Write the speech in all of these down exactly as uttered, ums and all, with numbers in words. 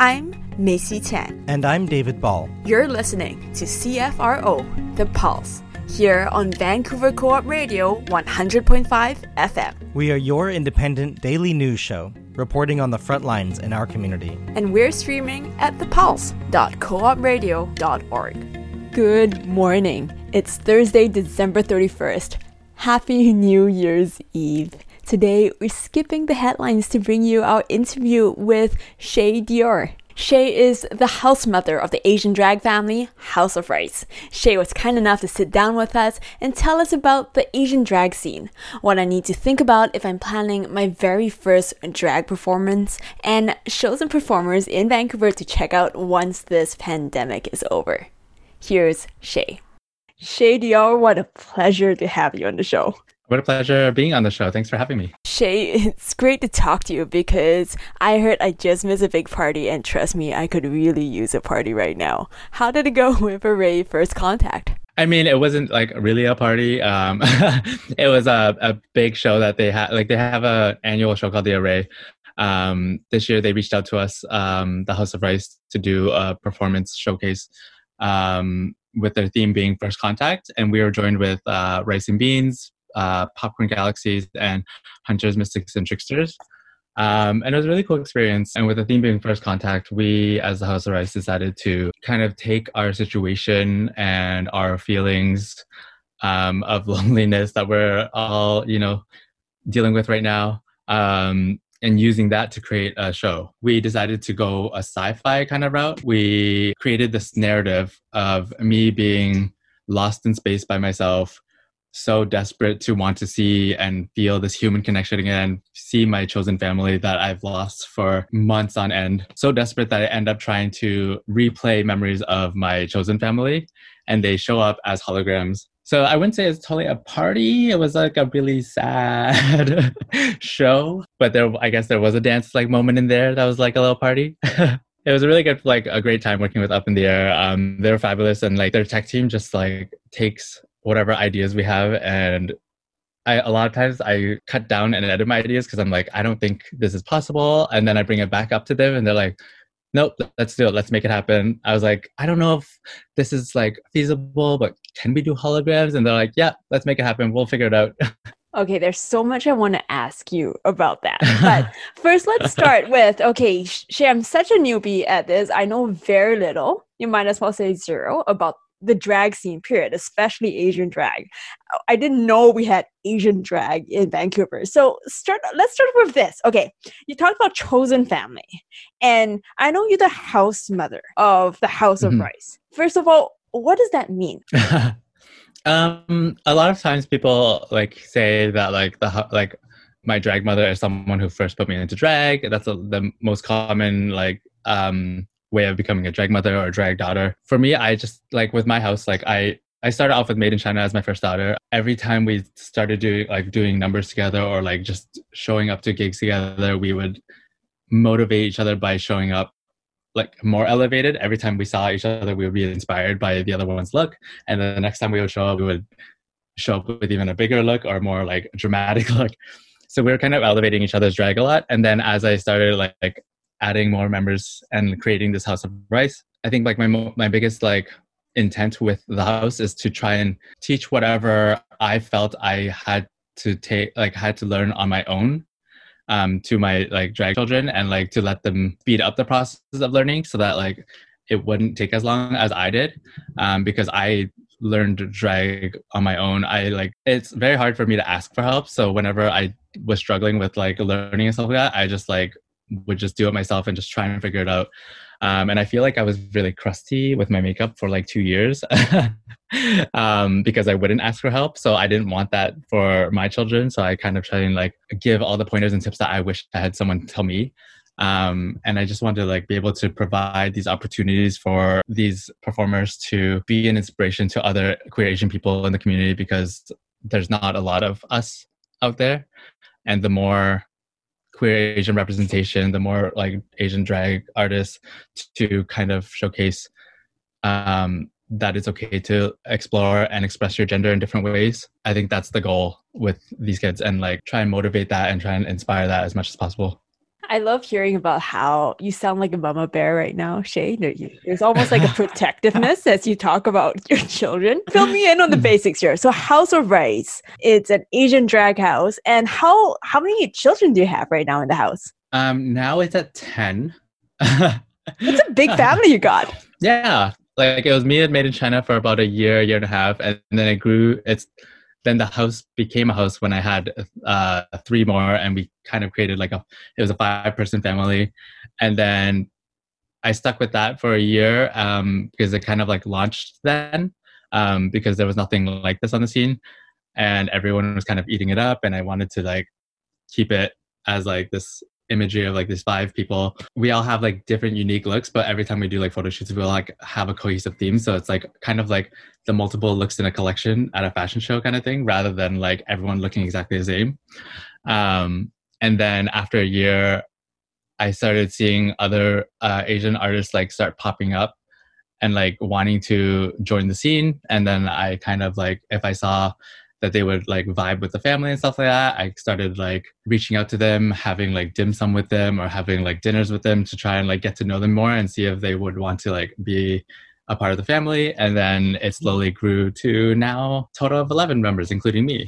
I'm Macy Chan. And I'm David Ball. You're listening to C F R O, The Pulse, here on Vancouver Co-op Radio one hundred point five F M. We are your independent daily news show, reporting on the front lines in our community. And we're streaming at the pulse dot co op radio dot org. Good morning. It's Thursday, December thirty-first. Happy New Year's Eve. Today, we're skipping the headlines to bring you our interview with Shay Dior. Shay is the house mother of the Asian drag family, House of Rice. Shay was kind enough to sit down with us and tell us about the Asian drag scene, what I need to think about if I'm planning my very first drag performance, and shows and performers in Vancouver to check out once this pandemic is over. Here's Shay. Shay Dior, what a pleasure to have you on the show. What a pleasure being on the show. Thanks for having me. Shay, it's great to talk to you because I heard I just missed a big party, and trust me, I could really use a party right now. How did it go with Array First Contact? I mean, it wasn't like really a party. Um, it was a, a big show that they had. Like they have an annual show called The Array. Um, this year they reached out to us, um, the House of Rice, to do a performance showcase um, with their theme being First Contact. And we were joined with uh, Rice and Beans, uh Popcorn Galaxies, and Hunters, Mystics, and Tricksters. Um, and it was a really cool experience. And with the theme being First Contact, we, as the House of Rice, decided to kind of take our situation and our feelings um, of loneliness that we're all, you know, dealing with right now, um, and using that to create a show. We decided to go a sci-fi kind of route. We created this narrative of me being lost in space by myself, so desperate to want to see and feel this human connection again, see my chosen family that I've lost for months on end. So desperate that I end up trying to replay memories of my chosen family, and they show up as holograms. So I wouldn't say it's totally a party. It was like a really sad show, but there, I guess there was a dance like moment in there that was like a little party. It was a really good, like a great time working with Up in the Air. Um, they were fabulous, and like their tech team just like takes whatever ideas we have, and I a lot of times I cut down and edit my ideas because I'm like, I don't think this is possible, and then I bring it back up to them and they're like, nope, let's do it, let's make it happen. I was like, I don't know if this is like feasible, but can we do holograms? And they're like, yeah, let's make it happen, we'll figure it out. Okay, there's so much I want to ask you about that. But first, let's start with, okay, Shay, I'm such a newbie at this. I know very little, you might as well say zero, about the drag scene, period, especially Asian drag. I didn't know we had Asian drag in Vancouver. So start. let's start with this. Okay, you talked about chosen family, and I know you're the house mother of the House of Mm-hmm. Rice. First of all, what does that mean? um, a lot of times people like say that like the hu- like my drag mother is someone who first put me into drag. That's a, the most common like um. way of becoming a drag mother or a drag daughter. For me, I just like with my house, like I I started off with Made in China as my first daughter. Every time we started doing like doing numbers together or like just showing up to gigs together, we would motivate each other by showing up like more elevated. Every time we saw each other, we would be inspired by the other one's look, and then the next time we would show up, we would show up with even a bigger look or more like dramatic look. So we were kind of elevating each other's drag a lot. And then as I started like, like adding more members and creating this House of Rice, I think like my mo- my biggest like intent with the house is to try and teach whatever I felt I had to take, like had to learn on my own, um, to my like drag children, and like to let them speed up the process of learning so that like it wouldn't take as long as I did, um, because I learned drag on my own. I like it's very hard for me to ask for help. So whenever I was struggling with like learning and stuff like that, I just like would just do it myself and just try and figure it out. Um, and I feel like I was really crusty with my makeup for like two years um, because I wouldn't ask for help. So I didn't want that for my children. So I kind of try and like give all the pointers and tips that I wish I had someone tell me. Um, and I just want to like be able to provide these opportunities for these performers to be an inspiration to other queer Asian people in the community, because there's not a lot of us out there. And the more queer Asian representation, the more like Asian drag artists to kind of showcase um, that it's okay to explore and express your gender in different ways. I think that's the goal with these kids, and like try and motivate that and try and inspire that as much as possible. I love hearing about how you sound like a mama bear right now, Shay. There- you- There's almost like a protectiveness as you talk about your children. Fill me in on the basics here. So House of Rice, it's an Asian drag house. And how how many children do you have right now in the house? Um, now it's at ten. It's a big family you got. Yeah, like it was me and Made in China for about a year, year and a half, and then it grew. It's then the house became a house when I had uh, three more, and we kind of created like a. It was a five-person family, and then I stuck with that for a year um, because it kind of like launched then um, because there was nothing like this on the scene, and everyone was kind of eating it up, and I wanted to like keep it as like this imagery of like these five people. We all have like different unique looks, but every time we do like photo shoots, we'll like have a cohesive theme. So it's like kind of like the multiple looks in a collection at a fashion show kind of thing, rather than like everyone looking exactly the same. Um, and then after a year, I started seeing other uh, Asian artists like start popping up and like wanting to join the scene. And then I kind of like, if I saw that they would like vibe with the family and stuff like that, I started like reaching out to them, having like dim sum with them or having like dinners with them to try and like get to know them more and see if they would want to like be a part of the family. And then it slowly grew to now total of eleven members, including me.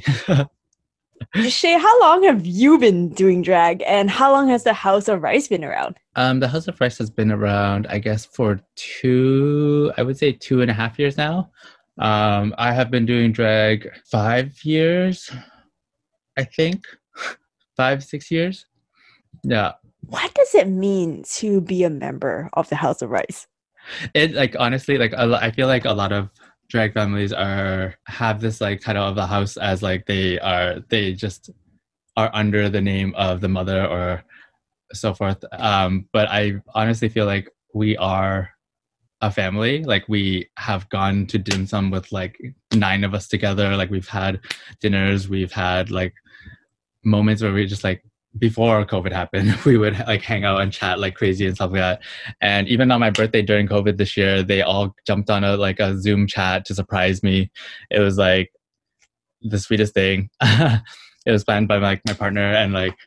Shay, how long have you been doing drag and how long has the House of Rice been around? Um, the House of Rice has been around, I guess, for two, I would say two and a half years now. Um, I have been doing drag five years, I think, five, six years. Yeah. What does it mean to be a member of the House of Rice? It like, honestly, like, a lo- I feel like a lot of drag families are, have this like title of the house as like they are, they just are under the name of the mother or so forth. Um, but I honestly feel like we are a family. Like we have gone to dim sum with like nine of us together. Like we've had dinners, we've had like moments where we just like, before COVID happened, we would like hang out and chat like crazy and stuff like that. And even on my birthday during COVID this year, they all jumped on a like a Zoom chat to surprise me. It was like the sweetest thing. It was planned by like my partner, and like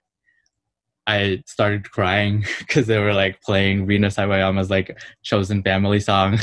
I started crying because they were like playing Rina Sawayama's like chosen family song.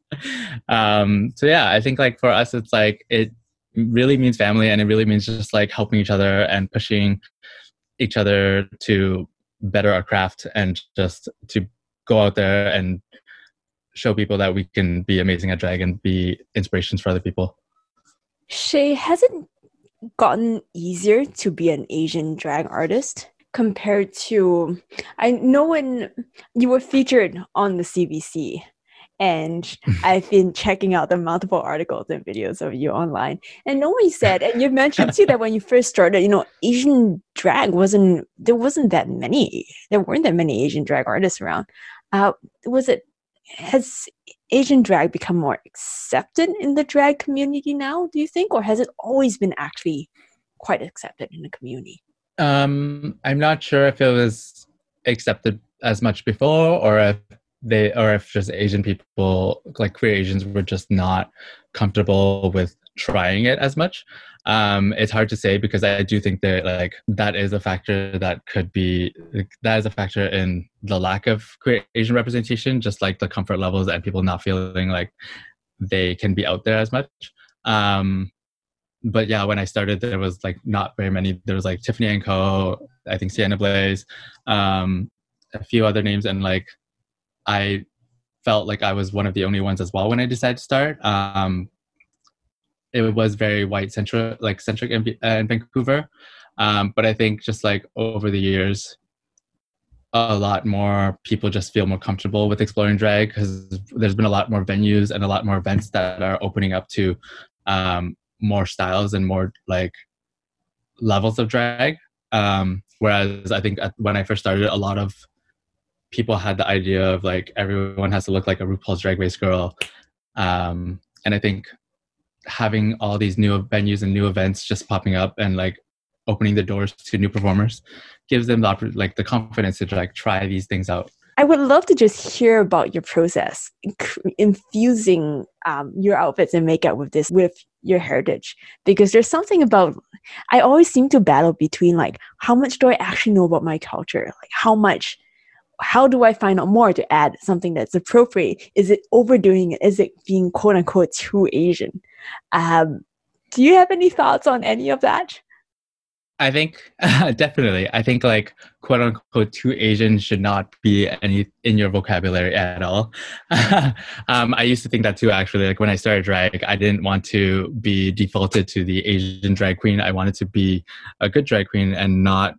um, so yeah, I think like for us, it's like it really means family, and it really means just like helping each other and pushing each other to better our craft and just to go out there and show people that we can be amazing at drag and be inspirations for other people. Shay, has it gotten easier to be an Asian drag artist compared to, I know when you were featured on the C B C, and I've been checking out the multiple articles and videos of you online, and no one said, and you mentioned too that when you first started, you know, Asian drag wasn't, there wasn't that many, there weren't that many Asian drag artists around. Uh, was it, has Asian drag become more accepted in the drag community now, do you think? Or has it always been actually quite accepted in the community? Um, I'm not sure if it was accepted as much before, or if they, or if just Asian people, like queer Asians, were just not comfortable with trying it as much. Um, it's hard to say, because I do think that like that is a factor that could be, like, that is a factor in the lack of queer Asian representation, just like the comfort levels and people not feeling like they can be out there as much. Um, but yeah, when I started, there was like not very many. There was like Tiffany and Co, I think Sienna Blaze, um, a few other names, and like I felt like I was one of the only ones as well when I decided to start. Um, it was very white centric, like centric in, uh, in Vancouver. Um, but I think just like over the years, a lot more people just feel more comfortable with exploring drag, because there's been a lot more venues and a lot more events that are opening up to um, more styles and more like levels of drag. Um, whereas I think when I first started, a lot of people had the idea of like everyone has to look like a RuPaul's Drag Race girl. Um, and I think having all these new venues and new events just popping up and like opening the doors to new performers gives them the like the confidence to like try these things out. I would love to just hear about your process, inc- infusing um, your outfits and makeup with this, with your heritage, because there's something about, I always seem to battle between like, how much do I actually know about my culture? Like how much, how do I find out more to add something that's appropriate? Is it overdoing it? Is it being quote unquote too Asian? Um, do you have any thoughts on any of that? I think definitely. I think like quote unquote too Asian should not be any in your vocabulary at all. um, I used to think that too, actually. Like when I started drag, I didn't want to be defaulted to the Asian drag queen. I wanted to be a good drag queen and not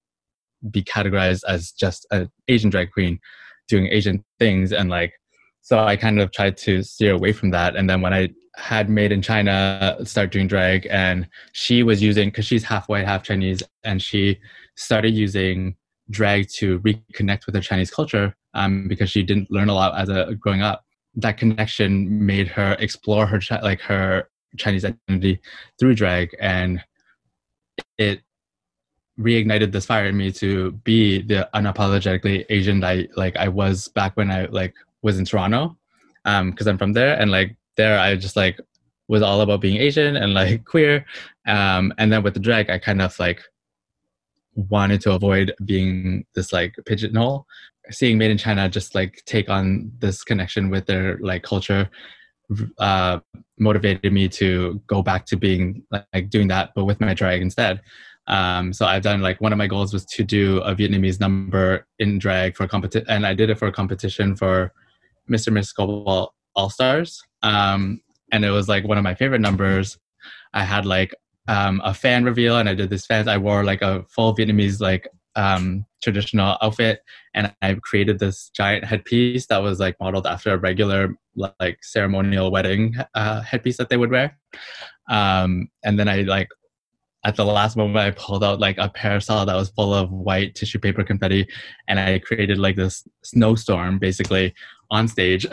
be categorized as just an Asian drag queen doing Asian things. And like, so I kind of tried to steer away from that. And then when I had Made in China start doing drag, and she was using, because she's half white, half Chinese, and she started using drag to reconnect with her Chinese culture um, because she didn't learn a lot as a growing up. That connection made her explore her like her Chinese identity through drag, and it reignited this fire in me to be the unapologetically Asian that I, like I was back when I like was in Toronto, um, because I'm from there, and like there I just like was all about being Asian and like queer, um, and then with the drag I kind of like wanted to avoid being this like pigeonhole. Seeing Made in China just like take on this connection with their like culture uh, motivated me to go back to being like, like doing that, but with my drag instead. Um, so I've done like one of my goals was to do a Vietnamese number in drag for a competition, and I did it for a competition for Mister Miss Global All Stars. Um, and it was like one of my favorite numbers. I had like um, a fan reveal, and I did this fan. I wore like a full Vietnamese like um, traditional outfit, and I created this giant headpiece that was like modeled after a regular like ceremonial wedding uh, headpiece that they would wear. Um, and then I like at the last moment I pulled out like a parasol that was full of white tissue paper confetti, and I created like this snowstorm basically on stage.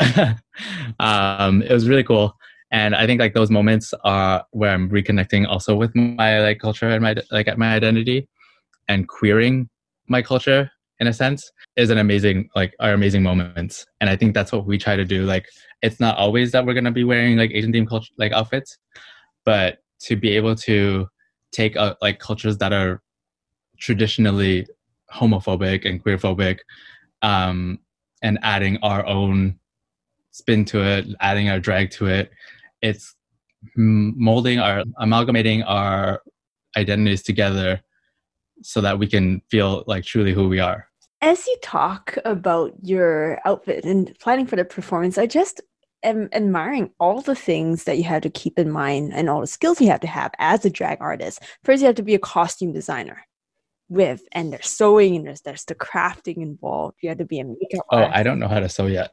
um, it was really cool. And I think like those moments are where I'm reconnecting also with my like culture and my like my identity, and queering my culture in a sense is an amazing like are amazing moments. And I think that's what we try to do. Like it's not always that we're gonna be wearing like Asian themed culture like outfits, but to be able to take uh, like cultures that are traditionally homophobic and queerphobic, um, and adding our own spin to it, adding our drag to it. It's molding our, amalgamating our identities together so that we can feel like truly who we are. As you talk about your outfit and planning for the performance, I just am admiring all the things that you have to keep in mind and all the skills you have to have as a drag artist. First, you have to be a costume designer with, and there's sewing and there's, there's the crafting involved. You have to be a makeup Oh, artist. I don't know how to sew yet.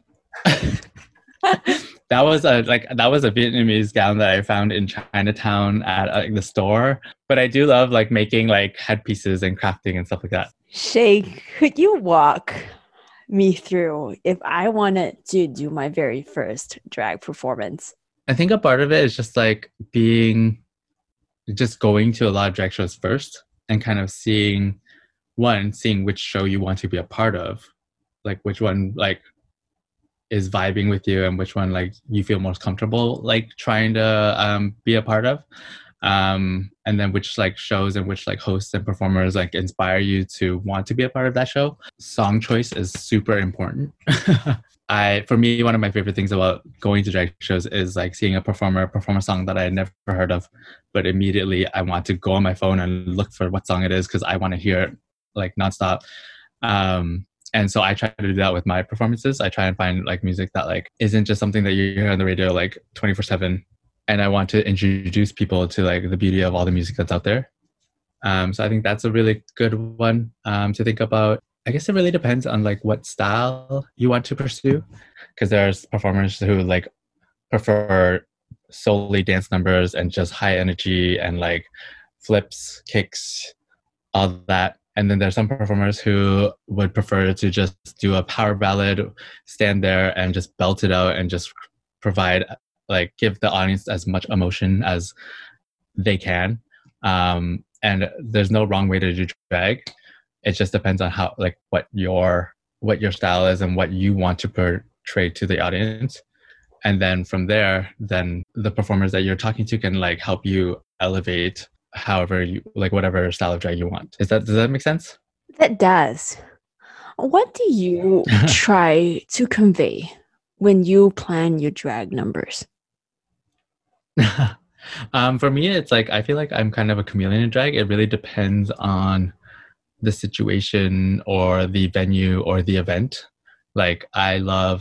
That was a like that was a Vietnamese gown that I found in Chinatown at uh, the store. But I do love like making like headpieces and crafting and stuff like that. Shay, could you walk me through if I wanted to do my very first drag performance? I think a part of it is just like being, just going to a lot of drag shows first and kind of seeing, one, seeing which show you want to be a part of, like which one like is vibing with you and which one like you feel most comfortable like trying to um, be a part of. Um, and then which like shows and which like hosts and performers like inspire you to want to be a part of that show. Song choice is super important. I, for me, one of my favorite things about going to drag shows is like seeing a performer perform a song that I had never heard of, but immediately I want to go on my phone and look for what song it is because I want to hear it like nonstop. Um, and so I try to do that with my performances. I try and find like music that like isn't just something that you hear on the radio like twenty-four seven. And I want to introduce people to like the beauty of all the music that's out there. Um, so I think that's a really good one um, to think about. I guess it really depends on like what style you want to pursue, because there's performers who like prefer solely dance numbers and just high energy and like flips, kicks, all that. And then there's some performers who would prefer to just do a power ballad, stand there and just belt it out and just provide, like give the audience as much emotion as they can. Um, and there's no wrong way to do drag. It just depends on how, like what your what your style is and what you want to portray to the audience. And then from there, then the performers that you're talking to can like help you elevate however you like whatever style of drag you want. Is that does that make sense? That does. What do you try to convey when you plan your drag numbers? um, for me, it's like I feel like I'm kind of a chameleon in drag. It really depends on the situation or the venue or the event. Like I love,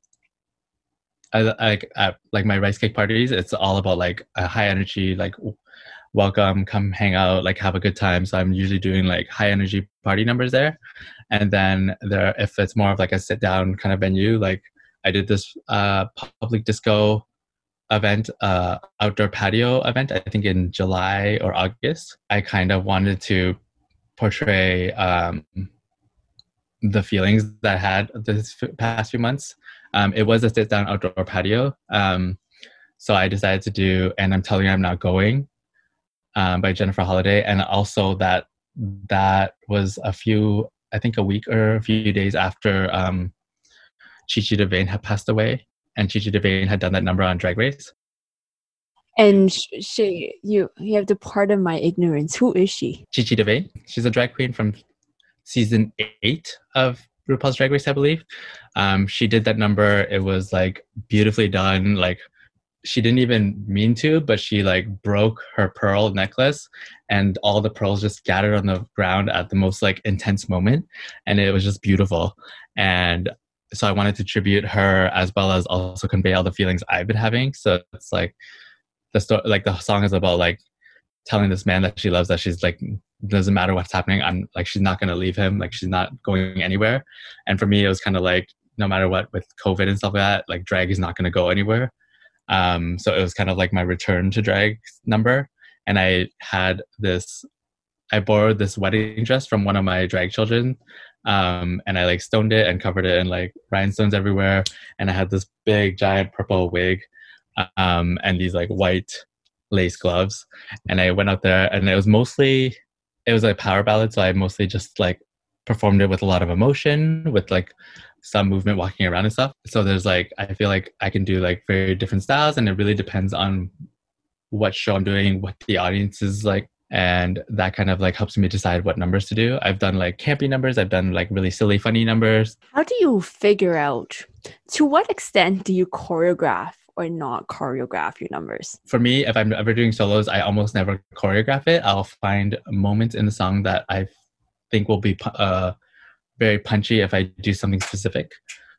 I like at like my rice cake parties. It's all about like a high energy, like welcome, come hang out, like have a good time. So I'm usually doing like high energy party numbers there. And then there, if it's more of like a sit down kind of venue, like I did this uh, public disco event, uh, outdoor patio event, I think in July or August. I kind of wanted to portray um, the feelings that I had this past few months. Um, it was a sit down outdoor patio. Um, so I decided to do And I'm Telling You I'm Not Going um, by Jennifer Holliday. And also that that was a few, I think a week or a few days after um, Chi Chi DeVayne had passed away. And Chi Chi DeVayne had done that number on Drag Race. And she, you, you have to pardon my ignorance. Who is she? Chi Chi DeVayne. She's a drag queen from season eight of RuPaul's Drag Race, I believe. Um, she did that number. It was like beautifully done. Like she didn't even mean to, but she like broke her pearl necklace, and all the pearls just scattered on the ground at the most like intense moment, and it was just beautiful. And so I wanted to tribute her as well as also convey all the feelings I've been having. So it's like the story, like the song is about like telling this man that she loves that she's like, doesn't matter what's happening, I'm like, she's not going to leave him. Like she's not going anywhere. And for me, it was kind of like, no matter what with COVID and stuff like that, like drag is not going to go anywhere. Um, so it was kind of like my return to drag number. And I had this, I borrowed this wedding dress from one of my drag children. Um, and I like stoned it and covered it in like rhinestones everywhere. And I had this big giant purple wig, um, and these like white lace gloves. And I went out there, and it was mostly, it was like power ballad. So I mostly just like performed it with a lot of emotion, with like some movement walking around and stuff. So there's like, I feel like I can do like very different styles, and it really depends on what show I'm doing, what the audience is like. And that kind of like helps me decide what numbers to do. I've done like campy numbers. I've done like really silly, funny numbers. How do you figure out, to what extent do you choreograph or not choreograph your numbers? For me, if I'm ever doing solos, I almost never choreograph it. I'll find moments in the song that I think will be uh, very punchy if I do something specific.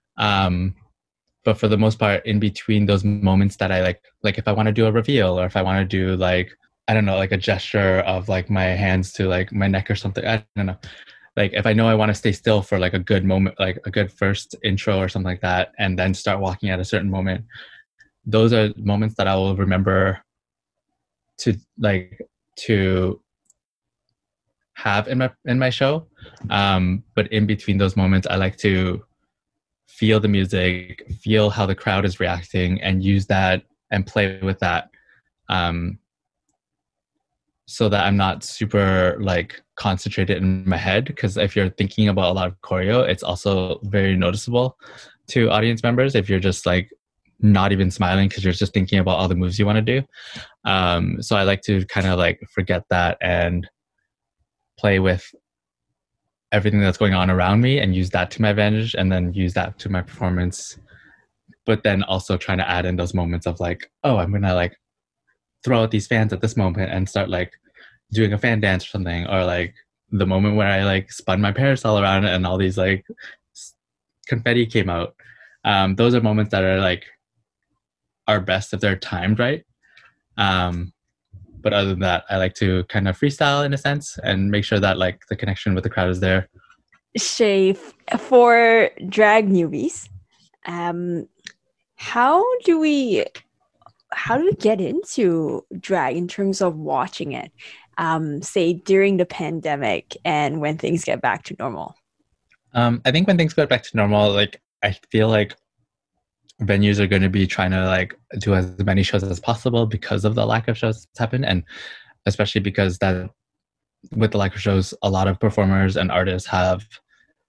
Um, but for the most part, in between those moments that I like, like if I want to do a reveal, or if I want to do like, I don't know, like a gesture of like my hands to like my neck or something. I don't know. Like if I know I want to stay still for like a good moment, like a good first intro or something like that, and then start walking at a certain moment, those are moments that I will remember to like to have in my in my show. Um, but in between those moments, I like to feel the music, feel how the crowd is reacting, and use that and play with that. Um, so that I'm not super like concentrated in my head, because if you're thinking about a lot of choreo, it's also very noticeable to audience members if you're just like not even smiling because you're just thinking about all the moves you want to do. Um, so I like to kind of like forget that and play with everything that's going on around me and use that to my advantage, and then use that to my performance. But then also trying to add in those moments of like, oh, I'm gonna like throw out these fans at this moment and start like doing a fan dance or something, or like the moment where I like spun my parasol around and all these like confetti came out. Um, those are moments that are like are best if they're timed right. Um, but other than that, I like to kind of freestyle in a sense and make sure that like the connection with the crowd is there. Shay, for drag newbies, um, how do we how do we get into drag in terms of watching it, um, say during the pandemic and when things get back to normal? Um, I think when things get back to normal, like I feel like venues are going to be trying to like do as many shows as possible because of the lack of shows that's happened, and especially because that with the lack of shows, a lot of performers and artists have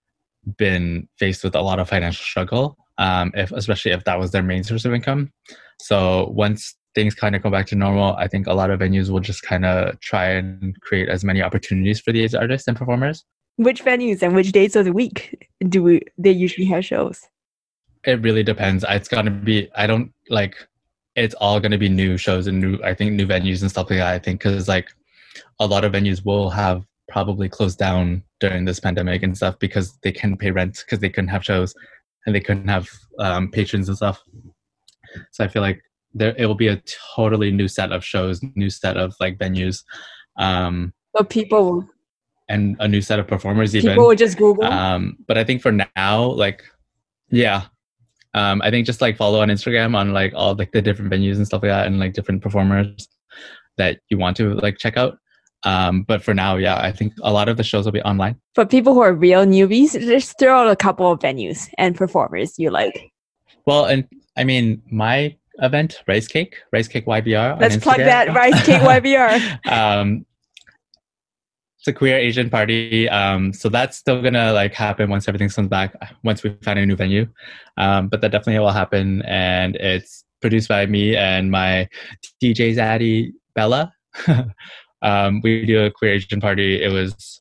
been faced with a lot of financial struggle, um, if especially if that was their main source of income. So once things kind of go back to normal, I think a lot of venues will just kind of try and create as many opportunities for these artists and performers. Which venues and which days of the week do we, they usually have shows? It really depends. It's gonna be, I don't like, it's all gonna be new shows and new, I think new venues and stuff like that. I think because like a lot of venues will have probably closed down during this pandemic and stuff because they couldn't pay rent because they couldn't have shows and they couldn't have um, patrons and stuff. So I feel like there it will be a totally new set of shows, new set of like venues, um, So people, and a new set of performers even. people will just Google. Um, but I think for now, like, yeah, um, I think just like follow on Instagram on like all like the different venues and stuff like that, and like different performers that you want to like check out. Um, but for now, yeah, I think a lot of the shows will be online. For people who are real newbies, just throw out a couple of venues and performers you like. Well, and I mean, my event, Rice Cake, Rice Cake Y B R. Let's plug that, Rice Cake Y B R. um, it's a queer Asian party. Um, so that's still gonna like happen once everything comes back, once we find a new venue. Um, but that definitely will happen. And it's produced by me and my D J zaddy, Bella. um, we do a queer Asian party. It was,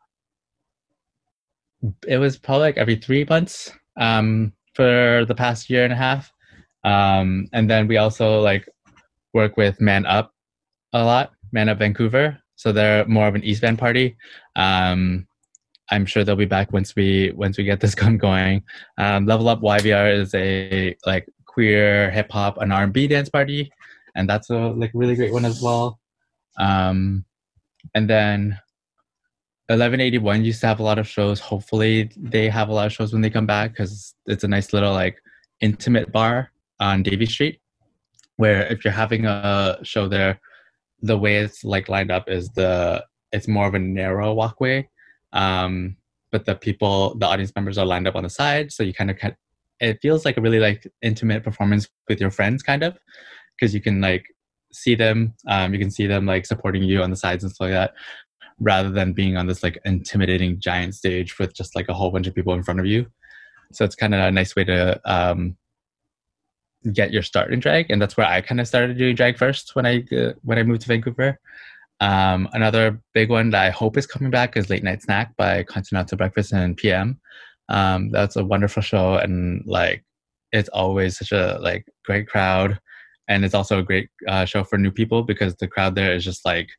it was probably like every three months um, for the past year and a half. Um, and then we also like work with Man Up a lot, Man Up Vancouver. So they're more of an East Van party. Um, I'm sure they'll be back once we once we get this gun going. Um, Level Up Y V R is a like queer hip hop and R and B dance party, and that's a like really great one as well. Um, and then eleven eighty-one used to have a lot of shows. Hopefully they have a lot of shows when they come back because it's a nice little like intimate bar on Davie Street, where if you're having a show there, the way it's like lined up is the it's more of a narrow walkway, um, but the people, the audience members are lined up on the side, so you kind of it feels like a really like intimate performance with your friends, kind of, because you can like see them, um, you can see them like supporting you on the sides and stuff like that, rather than being on this like intimidating giant stage with just like a whole bunch of people in front of you. So it's kind of a nice way to um, get your start in drag, and that's where I kind of started doing drag first when I uh, when I moved to Vancouver. Um, another big one that I hope is coming back is Late Night Snack by Continental Breakfast and P M. Um, that's a wonderful show, and like it's always such a like great crowd, and it's also a great uh, show for new people because the crowd there is just like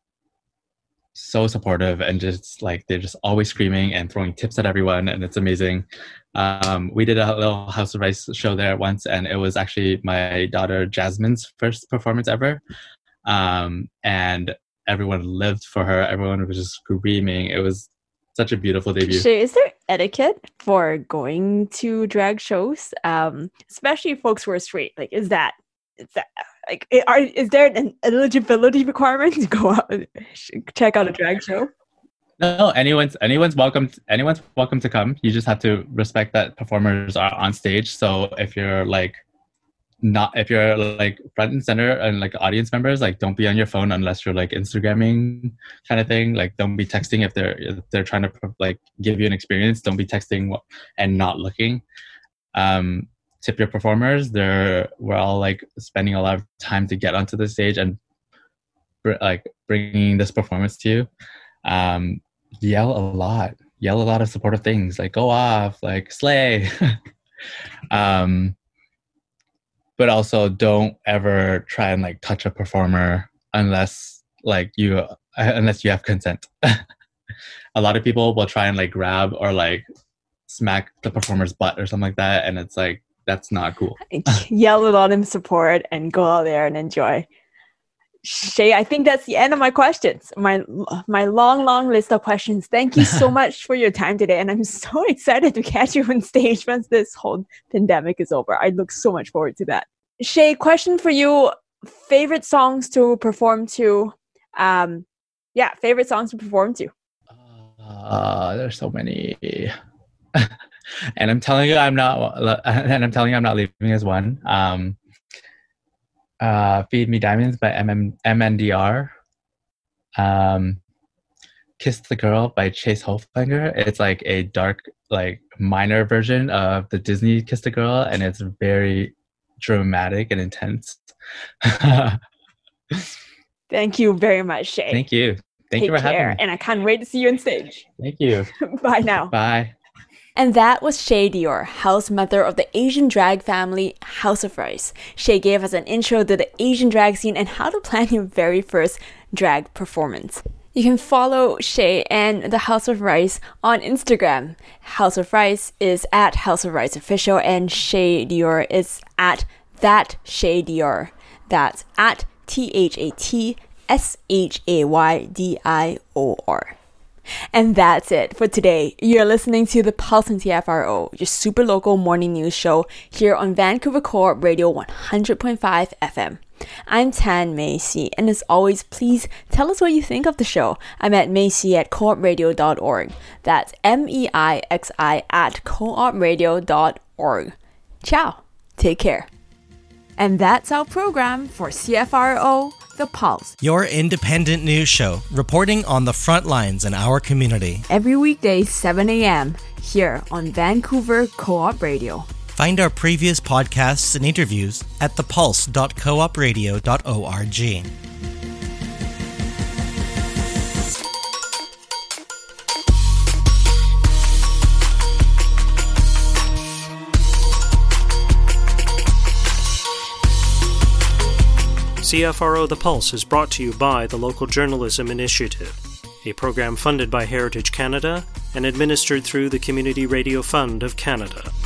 so supportive and just like they're just always screaming and throwing tips at everyone, and it's amazing. Um, we did a little House of Rice show there once, and it was actually my daughter Jasmine's first performance ever, um, and everyone lived for her. Everyone was just screaming. It was such a beautiful debut. Shay, is there etiquette for going to drag shows, um, especially folks who are straight? Like, is that is that like are is there an eligibility requirement to go out and check out a drag show? No, anyone's anyone's welcome. Anyone's welcome to come. You just have to respect that performers are on stage. So if you're like not, if you're like front and center and like audience members, like don't be on your phone unless you're like Instagramming kind of thing. Like don't be texting if they're if they're trying to like give you an experience. Don't be texting and not looking. Um, tip your performers. They're we're all like spending a lot of time to get onto the stage and br- like bringing this performance to you. Um, yell a lot, yell a lot of supportive things like go off, like slay. um, but also don't ever try and like touch a performer unless like you, unless you have consent. A lot of people will try and like grab or like smack the performer's butt or something like that. And it's like, that's not cool. Yell a lot in support and go out there and enjoy. Shay, I think that's the end of my questions. My my long, long list of questions. Thank you so much for your time today. And I'm so excited to catch you on stage once this whole pandemic is over. I look so much forward to that. Shay, question for you. Favorite songs to perform to? Um, yeah, favorite songs to perform to? Uh, there's so many. And I'm telling you, I'm not, and I'm telling you, I'm not leaving as one. Um, Uh, Feed Me Diamonds by M M- M N D R. Um, Kiss the Girl by Chase Holfinger. It's like a dark, like minor version of the Disney Kiss the Girl, and it's very dramatic and intense. Thank you very much, Shay. Thank you. Thank Take you for care, having me. and I can't wait to see you on stage. Thank you. Bye now. Bye. And that was Shay Dior, house mother of the Asian drag family House of Rice. Shay gave us an intro to the Asian drag scene and how to plan your very first drag performance. You can follow Shay and the House of Rice on Instagram. House of Rice is at House of Rice Official, and Shay Dior is at That Shay Dior. That's at T H A T S H A Y D I O R. And that's it for today. You're listening to The Pulse on T F R O, your super local morning news show here on Vancouver Co-op Radio one hundred point five F M. I'm Tan Macy, and as always, please tell us what you think of the show. I'm at Macy at co op radio dot org. That's M E I X I at co op radio dot org. Ciao. Take care. And that's our program for C F R O, The Pulse. Your independent news show, reporting on the front lines in our community. Every weekday, seven a.m., here on Vancouver Co-op Radio. Find our previous podcasts and interviews at the pulse dot co op radio dot org. C F R O The Pulse is brought to you by the Local Journalism Initiative, a program funded by Heritage Canada and administered through the Community Radio Fund of Canada.